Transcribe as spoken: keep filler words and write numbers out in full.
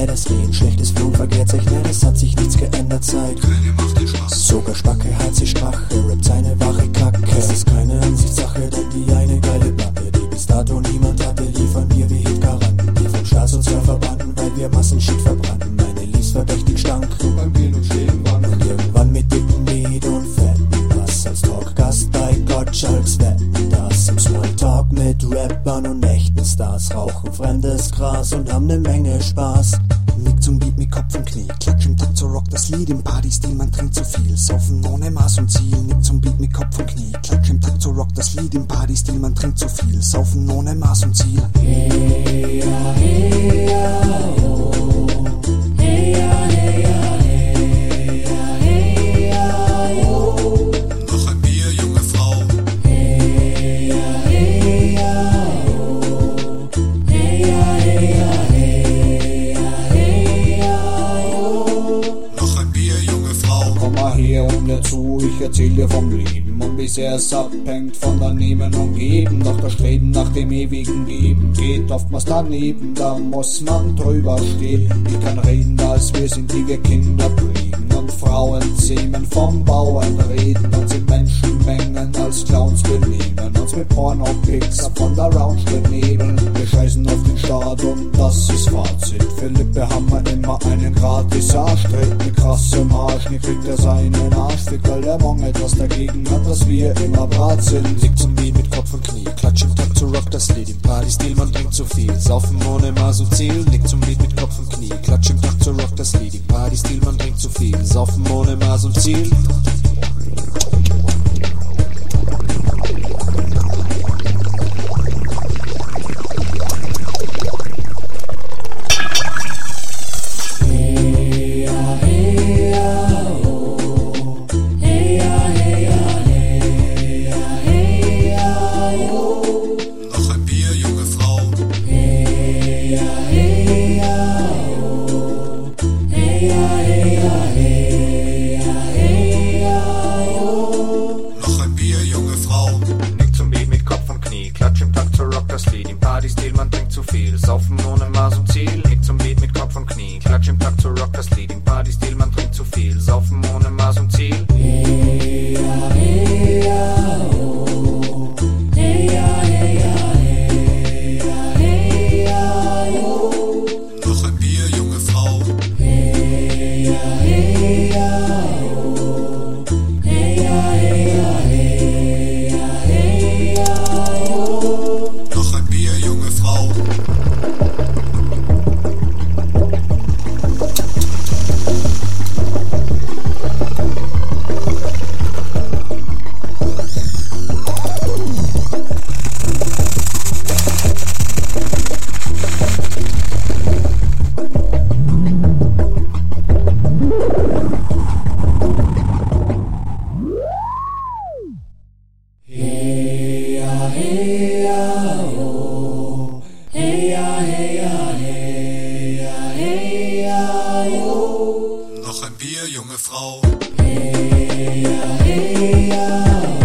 das Reden, schlechtes Blut verkehrt sich nicht, es hat sich nichts geändert seit. Keine macht den Spaß. Sogar Spacke hat sich Strache, rappt seine wache Kacke. Es ist keine Ansichtssache, denn wie eine geile Platte, die bis dato niemand hatte, liefern wir wie Hitgaranten, die vom Staatssozial verbannten, weil wir Massenshit verbrannten. Meine Leaves verdächtig stank, Und beim Bier und Stehen waren und irgendwann mit dicken Lied und fetten Bass als Talkgast bei Gottschalks Wetten, das im Smalltalk mit Rappern und echten Stars, rauchen fremdes Gras und haben ne Menge Spaß. Nick zum Beat mit Kopf und Knie, klatsch im Takt zur Rock das Lied, im Partystil man trinkt zu viel, saufen ohne Maß und Ziel. Nick zum Beat mit Kopf und Knie, klatsch im Takt zur Rock das Lied, im Partystil man trinkt zu viel, saufen ohne Maß und Ziel. Hey, ja, hey, ja, oh. Hey, ja, hey, ja, hey, ja, hey, ja, oh. noch ein Bier, junge Frau. Hey, ja, hey, ja, oh. Hey, ja, hey, ja, hey, ja, hey, ja, oh. Noch ein Bier, junge Frau. Komm mal her und hör zu, ich erzähl dir vom Leben und wie sehr es abhängt von der Nehmen und Geben. Doch das Streben nach dem ewigen Geben geht oftmals daneben, da muss man drüber stehen. Ich kann reden, als wir sind, die wir Kinder prägen und Frauen zähmen vom Bauern reden und sind Menschenmengen als Clowns benehmen uns mit Porno-Pixar von der Lounge benebeln. Wir scheißen auf den Staat und das ist Fazit. Für Lippe haben wir immer einen gratis Arschtritt mit krassem Arsch, nie kriegt er seinen Arschfick, weil der Mong etwas dagegen hat, dass wir immer brat sind. Nick zum Beat mit Kopf und Knie, klatsch im Takt zu Rock das Lied, im Partystil man trinkt zu viel, saufen ohne Maß und Ziel. Nick zum Beat mit Kopf und Knie, klatsch im Takt zu Rock das Lied, im Partystil man trinkt zu viel, saufen ohne Maß und Ziel. Noch ein Bier, junge Frau. Noch ein Bier, junge Frau. Nick zum Beat mit Kopf und Knie, klatsch im Takt zur Rock das Lied, im Partystil man trinkt zu viel, saufen ohne Maß und Ziel. Nick zum Beat mit Kopf und Knie, klatsch im Takt zur Rock das Lied, im Partystil man trinkt zu viel, saufen ohne Maß und Ziel. Noch ein Bier, junge Frau. Noch ein Bier, junge Frau. Noch ein Bier, junge Frau. Hey, ja, hey, ja.